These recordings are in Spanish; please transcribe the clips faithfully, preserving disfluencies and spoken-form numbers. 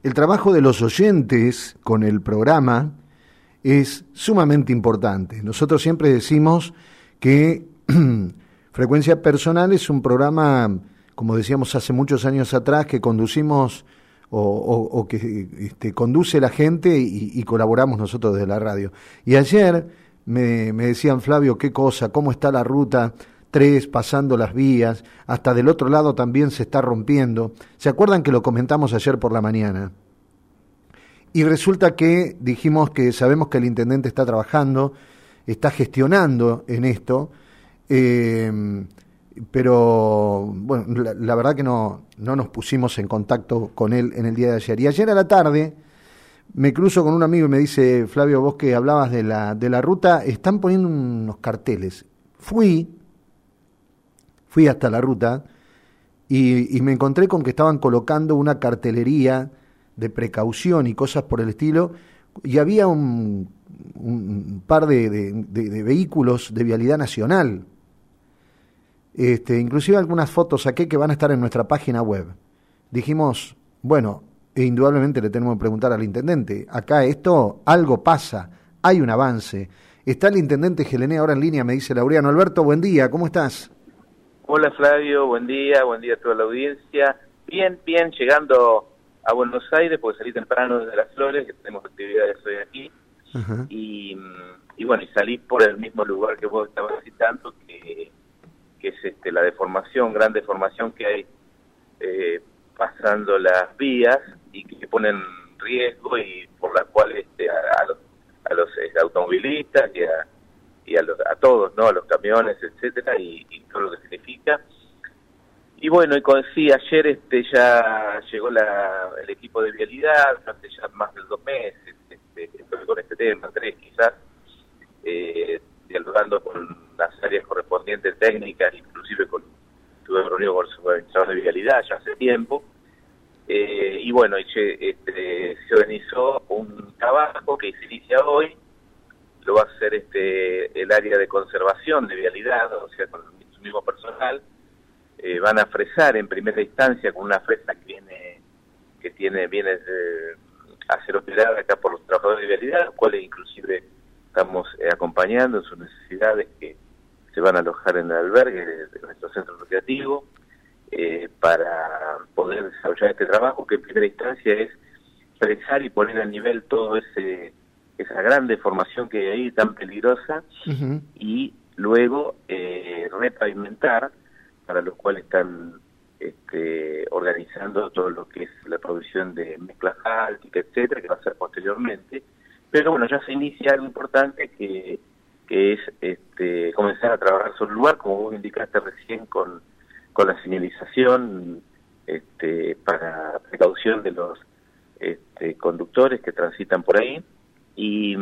el trabajo de los oyentes con el programa es sumamente importante. Nosotros siempre decimos que Frecuencia Personal es un programa, como decíamos hace muchos años atrás, que conducimos o, o, o que este, conduce la gente y, y colaboramos nosotros desde la radio. Y ayer me, me decían, Flavio, qué cosa, cómo está la ruta tres, pasando las vías, hasta del otro lado también se está rompiendo. ¿Se acuerdan que lo comentamos ayer por la mañana? Y resulta que dijimos que sabemos que el intendente está trabajando, está gestionando en esto, eh, pero bueno, la, la verdad que no, no nos pusimos en contacto con él en el día de ayer. Y ayer a la tarde me cruzo con un amigo y me dice, Flavio, vos que hablabas de la, de la ruta, están poniendo unos carteles. Fui, fui hasta la ruta y, y me encontré con que estaban colocando una cartelería de precaución y cosas por el estilo, y había un, un par de, de, de, de vehículos de Vialidad Nacional. Este, inclusive algunas fotos saqué que van a estar en nuestra página web. Dijimos, bueno, e indudablemente le tenemos que preguntar al intendente, acá esto, algo pasa, hay un avance. Está el intendente Gelenea ahora en línea, me dice Laureano. Alberto, buen día, ¿cómo estás? Hola Flavio, buen día, buen día a toda la audiencia. Bien, bien, llegando a Buenos Aires, porque salí temprano desde Las Flores, que tenemos actividades hoy aquí. Uh-huh. y, y bueno, y salí por el mismo lugar que vos estabas citando, que, que es este, la deformación, gran deformación que hay eh, pasando las vías y que ponen riesgo y por la cual este, a, a los, a los este, automovilistas y a, y a, los, a todos, ¿no? A los camiones, etcétera, y, y todo lo que significa. Y bueno, y con, sí, ayer este ya llegó la, el equipo de vialidad, hace ya más de dos meses, este, estoy con este tema, tres quizás, eh, dialogando con las áreas correspondientes técnicas, inclusive con, tuve reunido con el supervisor de vialidad ya hace tiempo, eh, y bueno, y se, este, se organizó un trabajo que se inicia hoy, lo va a hacer este el área de conservación de vialidad, o sea, con su mismo personal. Eh, van a fresar en primera instancia con una fresa que viene que tiene viene eh, a ser operada acá por los trabajadores de vialidad, los cuales inclusive estamos eh, acompañando en sus necesidades, que se van a alojar en el albergue de, de nuestro centro recreativo, eh, para poder desarrollar este trabajo, que en primera instancia es fresar y poner a nivel todo ese esa gran deformación que hay ahí tan peligrosa, uh-huh. y luego eh, repavimentar, para los cuales están este, organizando todo lo que es la provisión de mezcla asfáltica, etcétera, que va a ser posteriormente. Pero bueno, ya se inicia algo importante que, que es este, comenzar a trabajar sobre el lugar, como vos indicaste recién, con, con la señalización este, para precaución de los este, conductores que transitan por ahí, y,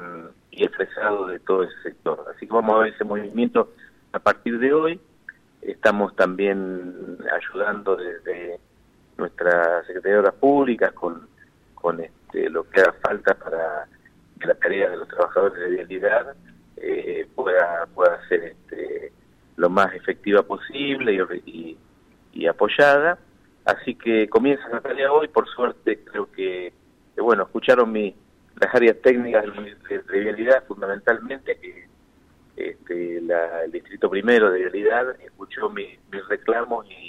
y el fresado de todo ese sector. Así que vamos a ver ese movimiento a partir de hoy. Estamos también ayudando desde nuestra Secretaría de Obras Públicas con, con este, lo que haga falta para que la tarea de los trabajadores de vialidad eh, pueda, pueda ser este, lo más efectiva posible y, y, y apoyada. Así que comienza la tarea hoy, por suerte creo que, que bueno, escucharon mi, las áreas técnicas de, de vialidad fundamentalmente, que Este, la, el distrito primero de vialidad escuchó mi, mis reclamos y,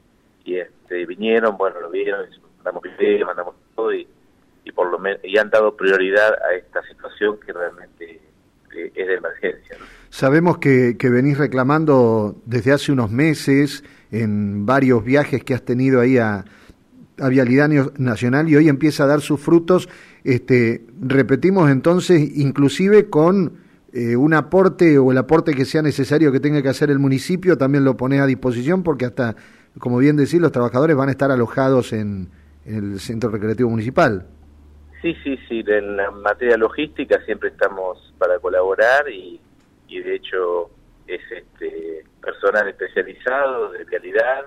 y este, vinieron, bueno, lo vieron, mandamos videos, mandamos todo y, y por lo menos y han dado prioridad a esta situación que realmente eh, es de emergencia, ¿no? Sabemos que, que venís reclamando desde hace unos meses en varios viajes que has tenido ahí a, a Vialidad Nacional, y hoy empieza a dar sus frutos. Este, repetimos entonces, inclusive con Eh, un aporte o el aporte que sea necesario que tenga que hacer el municipio, también lo ponés a disposición, porque hasta, como bien decís, los trabajadores van a estar alojados en, en el centro recreativo municipal. Sí, sí, sí, en la materia logística siempre estamos para colaborar y, y de hecho es este personal especializado de vialidad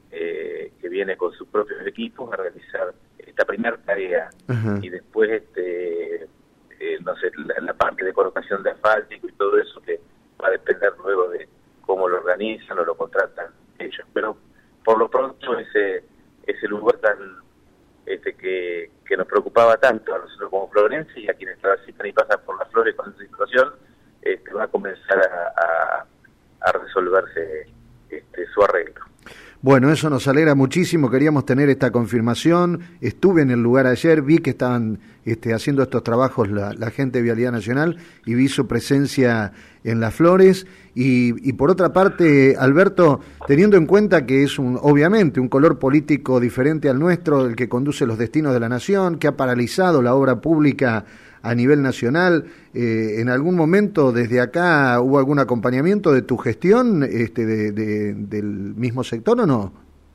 eh, que viene con sus propios equipos a realizar esta primera tarea. Uh-huh. Y después este Eh, no sé, la, la parte de colocación de asfáltico y todo eso, que va a depender luego de cómo lo organizan o lo contratan ellos. Pero por lo pronto ese ese lugar tan este, que, que nos preocupaba tanto a nosotros como florenses y a quienes transitan y pasan por las flores con esta situación, este, va a comenzar a, a, a resolverse este, su arreglo. Bueno, eso nos alegra muchísimo, queríamos tener esta confirmación. Estuve en el lugar ayer, vi que estaban este, haciendo estos trabajos la, la gente de Vialidad Nacional y vi su presencia en Las Flores. Y, y por otra parte, Alberto, teniendo en cuenta que es un, obviamente un color político diferente al nuestro, el que conduce los destinos de la nación, que ha paralizado la obra pública a nivel nacional, eh, ¿en algún momento desde acá hubo algún acompañamiento de tu gestión este, de, de, del mismo sector o no?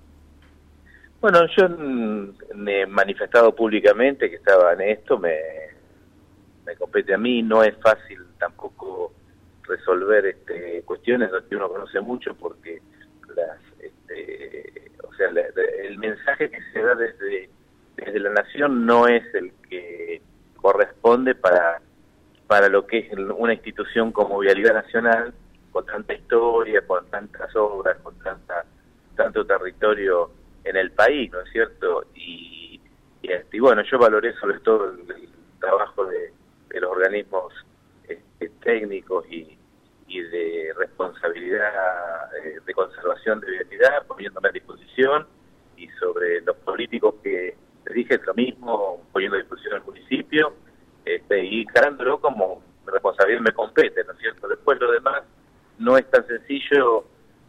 Bueno, yo me he manifestado públicamente que estaba en esto, me, me compete a mí, no es fácil tampoco resolver este, cuestiones donde uno conoce mucho porque las, este, o sea, la, el mensaje que se da desde, desde la nación no es el que corresponde para para lo que es una institución como Vialidad Nacional, con tanta historia, con tantas obras, con tanta tanto territorio en el país, ¿no es cierto? Y, y, y bueno, yo valoré sobre todo el, el trabajo de, de los organismos este, técnicos y, y de responsabilidad eh, de conservación de vialidad, poniéndome a disposición, y sobre los políticos que les dije lo mismo, poniendo a disposición al municipio, este, y encarándolo como responsabilidad me compete, ¿no es cierto? Después lo demás no es tan sencillo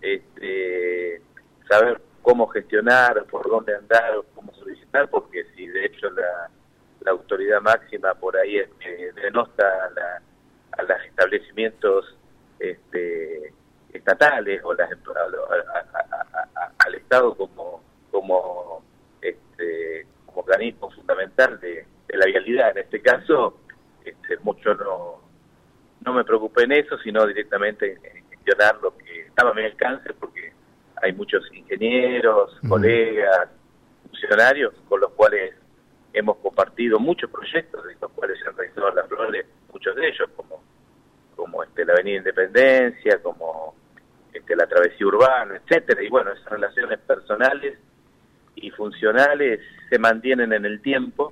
este, saber cómo gestionar, por dónde andar, o cómo solicitar, porque si de hecho la, la autoridad máxima por ahí es que denota la, a los establecimientos este, estatales o las, a, a, a, a, al Estado como como este, como organismo fundamental de, de la vialidad. En este caso, este, mucho no no me preocupé en eso, sino directamente en gestionar lo que estaba a mi alcance, porque hay muchos ingenieros, uh-huh. colegas, funcionarios con los cuales hemos compartido muchos proyectos, de los cuales se han realizado Las Flores, muchos de ellos, como como este la Avenida Independencia, como este la travesía urbana, etcétera. Y bueno, esas relaciones personales y funcionales se mantienen en el tiempo,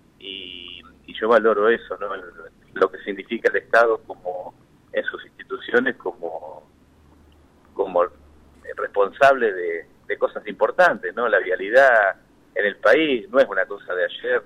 y, y yo valoro eso, ¿no? El, lo que significa el Estado como en sus instituciones como como responsable de, de cosas importantes, ¿no? La vialidad en el país no es una cosa de ayer,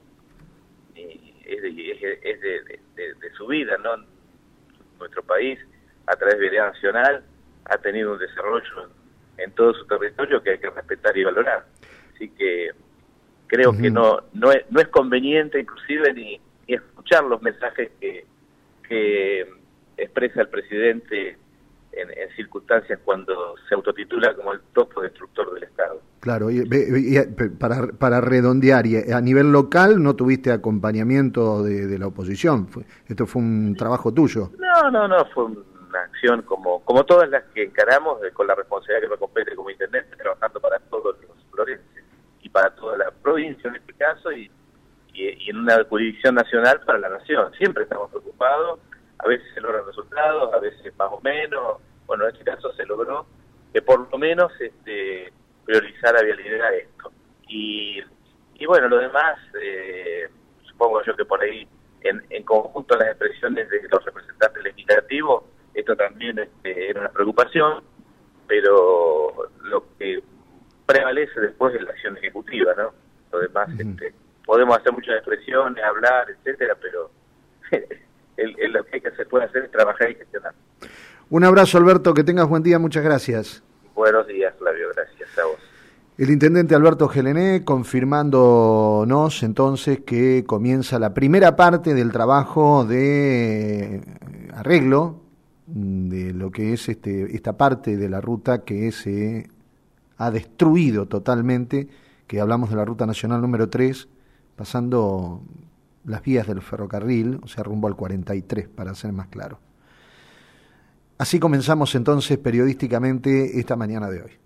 ni, ni es, de, es, es de, de, de, de su vida, ¿no? Nuestro país, a través de Vialidad Nacional, ha tenido un desarrollo en, en todo su territorio que hay que respetar y valorar. Así que creo uh-huh. que no no es, no es conveniente, inclusive, ni, ni escuchar los mensajes que, que expresa el presidente En, en circunstancias cuando se autotitula como el topo destructor del Estado. Claro, y, y, y, para, para redondear, y a nivel local no tuviste acompañamiento de, de la oposición, fue, esto fue un trabajo tuyo. No, no, no, fue una acción como como todas las que encaramos, de, con la responsabilidad que me compete como intendente, trabajando para todos los florenses y para toda la provincia en este caso, y, y, y en una jurisdicción nacional para la nación. Siempre estamos preocupados. A veces se logran resultados, a veces más o menos. Bueno, en este caso se logró que por lo menos este, priorizar a vialidad esto. Y, y bueno, lo demás, eh, supongo yo que por ahí, en, en conjunto a las expresiones de los representantes legislativos, esto también este, era una preocupación, pero lo que prevalece después es la acción ejecutiva, ¿no? Lo demás, uh-huh. este, podemos hacer muchas expresiones, hablar, etcétera, pero El, el, lo que se puede hacer es trabajar y gestionar. Un abrazo, Alberto, que tengas buen día, muchas gracias. Buenos días, Flavio, gracias a vos. El intendente Alberto Gelené confirmándonos entonces que comienza la primera parte del trabajo de arreglo de lo que es este esta parte de la ruta que se ha destruido totalmente, que hablamos de la ruta nacional número tres, pasando las vías del ferrocarril, o sea, rumbo al cuarenta y tres, para ser más claro. Así comenzamos entonces periodísticamente esta mañana de hoy.